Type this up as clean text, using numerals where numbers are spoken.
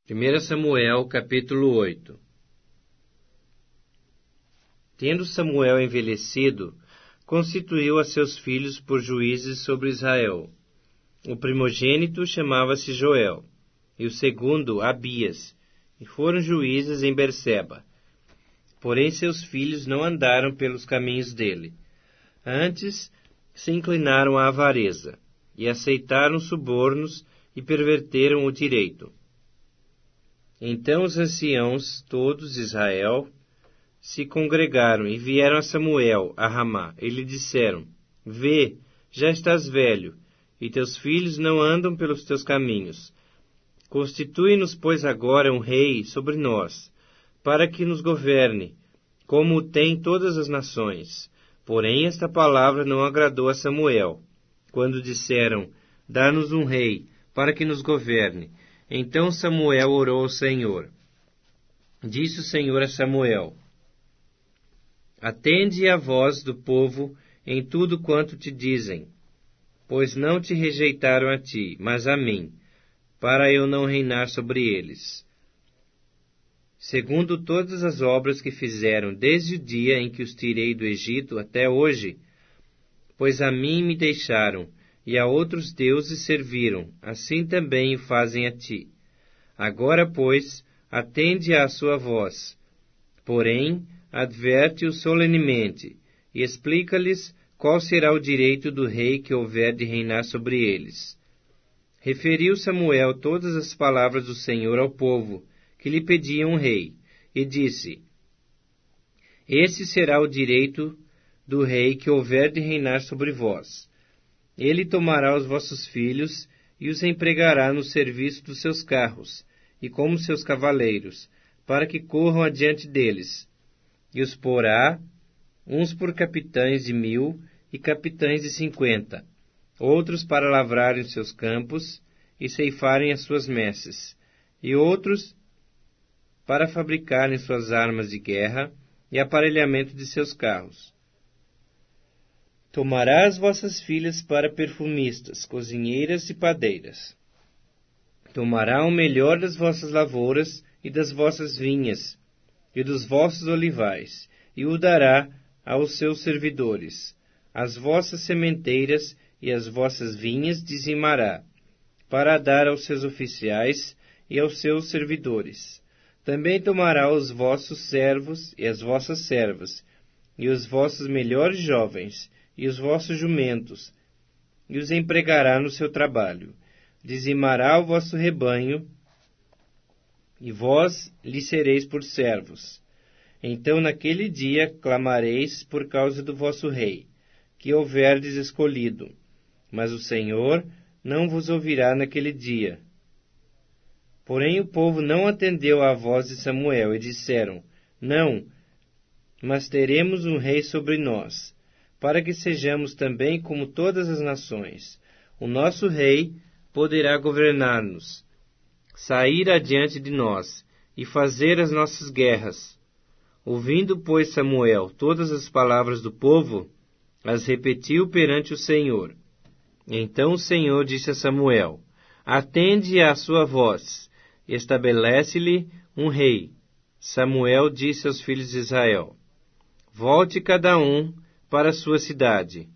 1 Samuel, capítulo 8. Tendo Samuel envelhecido, constituiu a seus filhos por juízes sobre Israel. O primogênito chamava-se Joel, e o segundo Abias, e foram juízes em Berseba. Porém seus filhos não andaram pelos caminhos dele. Antes se inclinaram à avareza, e aceitaram subornos, e perverteram o direito. Então os anciãos, todos de Israel, se congregaram e vieram a Samuel, a Ramá, e lhe disseram: Vê, já estás velho, e teus filhos não andam pelos teus caminhos. Constitui-nos, pois, agora um rei sobre nós, para que nos governe, como o têm todas as nações. Porém esta palavra não agradou a Samuel, quando disseram: Dá-nos um rei, para que nos governe. Então Samuel orou ao Senhor. Disse o Senhor a Samuel: Atende à voz do povo em tudo quanto te dizem, pois não te rejeitaram a ti, mas a mim, para eu não reinar sobre eles. Segundo todas as obras que fizeram desde o dia em que os tirei do Egito até hoje, pois a mim me deixaram, e a outros deuses serviram, assim também o fazem a ti. Agora, pois, atende à sua voz. Porém, adverte-os solenemente, e explica-lhes qual será o direito do rei que houver de reinar sobre eles. Referiu Samuel todas as palavras do Senhor ao povo, que lhe pediam um rei, e disse: Esse será o direito do rei que houver de reinar sobre vós. Ele tomará os vossos filhos e os empregará no serviço dos seus carros, e como seus cavaleiros, para que corram adiante deles, e os porá, uns por capitães de 1000 e capitães de 50, outros para lavrarem os seus campos e ceifarem as suas messes, e outros para fabricarem suas armas de guerra e aparelhamento de seus carros. Tomará as vossas filhas para perfumistas, cozinheiras e padeiras. Tomará o melhor das vossas lavouras e das vossas vinhas e dos vossos olivais, e o dará aos seus servidores. As vossas sementeiras e as vossas vinhas dizimará, para dar aos seus oficiais e aos seus servidores. Também tomará os vossos servos e as vossas servas, e os vossos melhores jovens, e os vossos jumentos, e os empregará no seu trabalho. Dizimará o vosso rebanho, e vós lhe sereis por servos. Então naquele dia clamareis por causa do vosso rei, que houverdes escolhido. Mas o Senhor não vos ouvirá naquele dia. Porém o povo não atendeu à voz de Samuel, e disseram: Não, mas teremos um rei sobre nós, para que sejamos também como todas as nações. O nosso rei poderá governar-nos, sair adiante de nós e fazer as nossas guerras. Ouvindo, pois, Samuel todas as palavras do povo, as repetiu perante o Senhor. Então o Senhor disse a Samuel: Atende à sua voz, estabelece-lhe um rei. Samuel disse aos filhos de Israel: Volte cada um para a sua cidade.